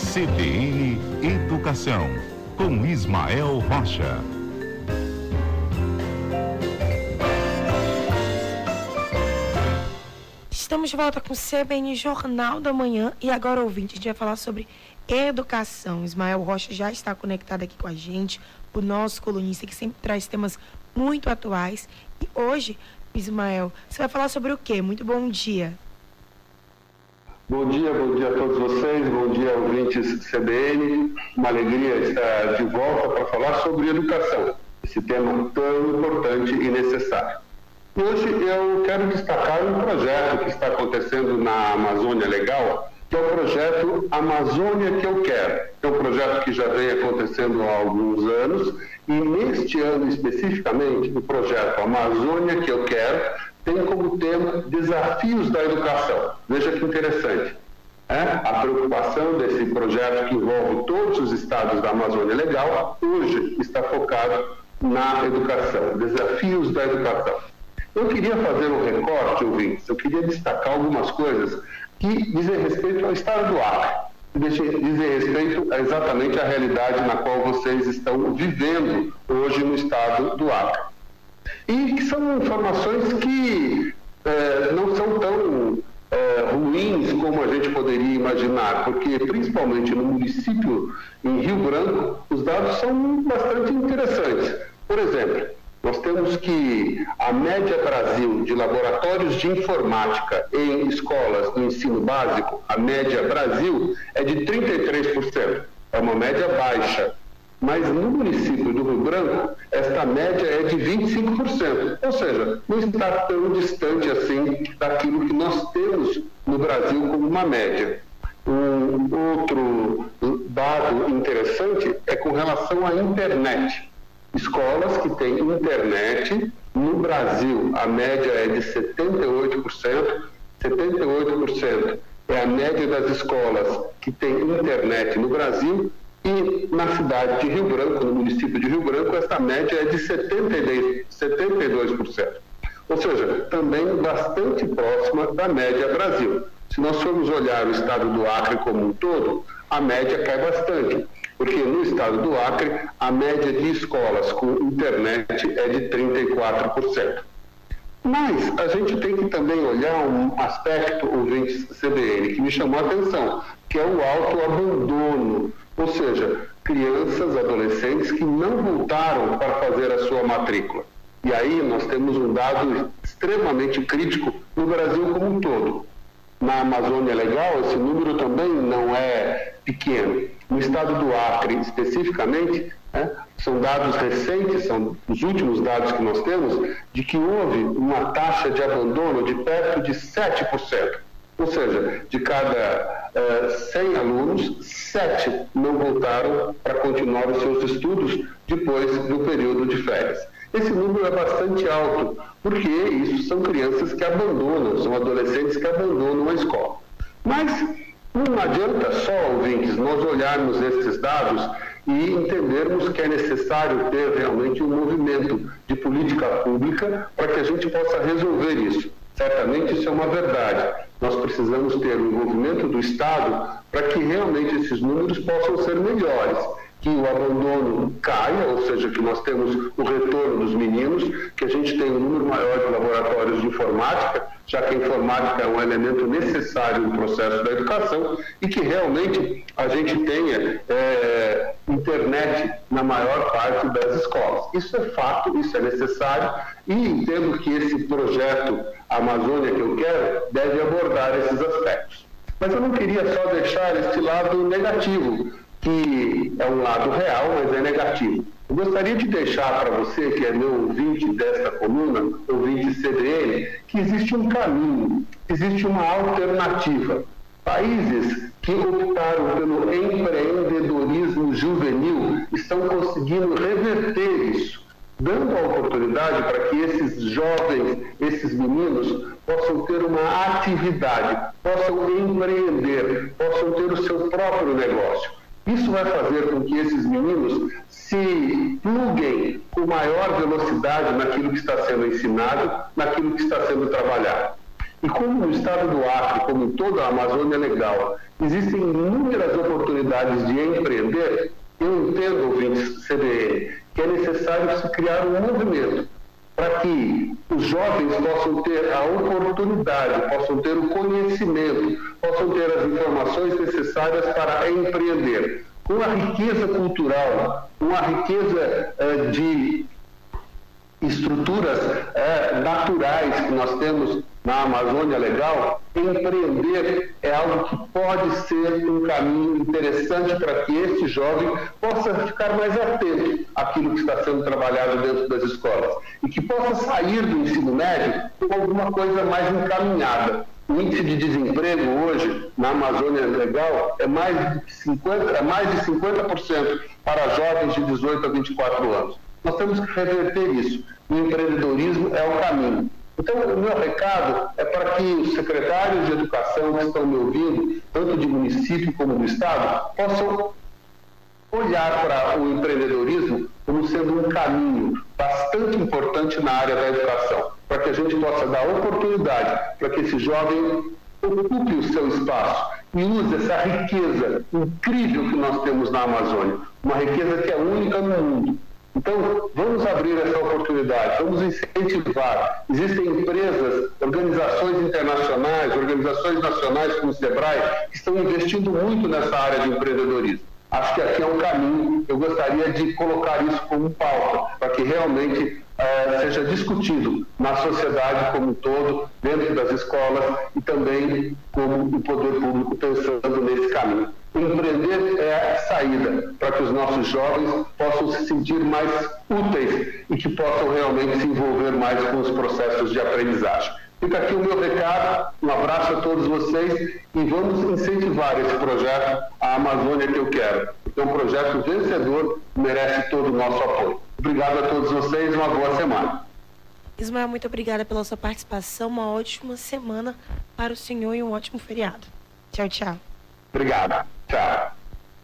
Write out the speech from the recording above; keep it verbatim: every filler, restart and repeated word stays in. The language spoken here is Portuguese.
C B N Educação, com Ismael Rocha. Estamos de volta com o C B N Jornal da Manhã e agora, ouvinte, a gente vai falar sobre educação. Ismael Rocha já está conectado aqui com a gente, o nosso colunista que sempre traz temas muito atuais. E hoje, Ismael, você vai falar sobre o quê? Muito bom dia. Bom dia, bom dia a todos vocês, bom dia ouvintes C B N. Uma alegria estar de volta para falar sobre educação, esse tema tão importante e necessário. Hoje eu quero destacar um projeto que está acontecendo na Amazônia Legal, que é o projeto Amazônia que eu quero. É um projeto que já vem acontecendo há alguns anos e neste ano especificamente o projeto Amazônia que eu quero tem como tema Desafios da Educação. Veja que interessante. É? A preocupação desse projeto que envolve todos os estados da Amazônia Legal hoje está focado na educação, Desafios da Educação. Eu queria fazer um recorte, ouvintes, eu queria destacar algumas coisas que dizem respeito ao estado do Acre, dizem respeito a exatamente à realidade na qual vocês estão vivendo hoje no estado do Acre. E que são informações que eh, não são tão eh, ruins como a gente poderia imaginar, porque principalmente no município, em Rio Branco, os dados são bastante interessantes. Por exemplo, nós temos que a média Brasil de laboratórios de informática em escolas do ensino básico, a média Brasil é de trinta e três por cento, é uma média baixa. Mas no município do Rio Branco, esta média é de vinte e cinco por cento, ou seja, não está tão distante assim daquilo que nós temos no Brasil como uma média. Um outro dado interessante é com relação à internet. Escolas que têm internet, no Brasil a média é de setenta e oito por cento, setenta e oito por cento é a média das escolas que têm internet no Brasil, e na cidade de Rio Branco, no município de Rio Branco, essa média é de setenta e dois por cento. Ou seja, também bastante próxima da média Brasil. Se nós formos olhar o estado do Acre como um todo, a média cai bastante, porque no estado do Acre a média de escolas com internet é de trinta e quatro por cento. Mas a gente tem que também olhar um aspecto, ouvintes C B N, que me chamou a atenção, que é o alto abandono, ou seja, crianças, adolescentes que não voltaram para fazer a sua matrícula. E aí nós temos um dado extremamente crítico no Brasil como um todo. Na Amazônia Legal, esse número também não é pequeno. No estado do Acre, especificamente, né, são dados recentes, são os últimos dados que nós temos, de que houve uma taxa de abandono de perto de sete por cento. Ou seja, de cada uh, cem alunos, sete não voltaram para continuar os seus estudos depois do período de férias. Esse número é bastante alto, porque isso são crianças que abandonam, são adolescentes que abandonam a escola. Mas não adianta só, ouvintes, nós olharmos esses dados e entendermos que é necessário ter realmente um movimento de política pública para que a gente possa resolver isso. Certamente isso é uma verdade. Nós precisamos ter o envolvimento do Estado para que realmente esses números possam ser melhores, que o abandono caia, ou seja, que nós temos o retorno dos meninos, que a gente tenha um número maior de laboratórios de informática, já que a informática é um elemento necessário no processo da educação, e que realmente a gente tenha é, internet na maior parte das escolas. Isso é fato, isso é necessário, e entendo que esse projeto Amazônia que eu quero deve abordar esses aspectos. Mas eu não queria só deixar esse lado negativo, que é um lado real, mas é negativo. Eu gostaria de deixar para você, que é meu ouvinte desta coluna, ouvinte C B N, que existe um caminho, existe uma alternativa. Países que optaram pelo empreendedorismo juvenil estão conseguindo reverter isso, dando a oportunidade para que esses jovens, esses meninos, possam ter uma atividade, possam empreender, possam ter o seu próprio negócio. Isso vai fazer com que esses meninos se pluguem com maior velocidade naquilo que está sendo ensinado, naquilo que está sendo trabalhado. E como no estado do Acre, como em toda a Amazônia Legal, existem inúmeras oportunidades oportunidades de empreender, eu entendo, ouvintes C B N, que é necessário se criar um movimento para que os jovens possam ter a oportunidade, possam ter o conhecimento, possam ter as informações necessárias para empreender. Com a riqueza cultural, com a riqueza eh, de estruturas eh, naturais que nós temos na Amazônia Legal, empreender é algo que pode ser um caminho interessante para que este jovem possa ficar mais atento àquilo que está sendo trabalhado dentro das escolas e que possa sair do ensino médio com alguma coisa mais encaminhada. O índice de desemprego hoje na Amazônia Legal é mais de cinquenta por cento, é mais de cinquenta por cento para jovens de dezoito a vinte e quatro anos. Nós temos que reverter isso. O empreendedorismo é o caminho. Então, o meu recado é para que os secretários de educação que estão me ouvindo, tanto de município como do estado, possam olhar para o empreendedorismo como sendo um caminho bastante importante na área da educação, para que a gente possa dar oportunidade para que esse jovem ocupe o seu espaço e use essa riqueza incrível que nós temos na Amazônia, uma riqueza que é única no mundo. Então, vamos abrir essa oportunidade, vamos incentivar. Existem empresas, organizações internacionais, organizações nacionais como o SEBRAE, que estão investindo muito nessa área de empreendedorismo. Acho que aqui é um caminho, eu gostaria de colocar isso como pauta, para que realmente eh, seja discutido na sociedade como um todo, dentro das escolas e também como o poder público pensando nesse caminho. Empreender é a saída para que os nossos jovens possam se sentir mais úteis e que possam realmente se envolver mais com os processos de aprendizagem. Fica aqui o meu recado, um abraço a todos vocês e vamos incentivar esse projeto, a Amazônia que eu quero. É um projeto vencedor, merece todo o nosso apoio. Obrigado a todos vocês, uma boa semana. Ismael, muito obrigada pela sua participação, uma ótima semana para o senhor e um ótimo feriado. Tchau, tchau. Obrigado. Tchau.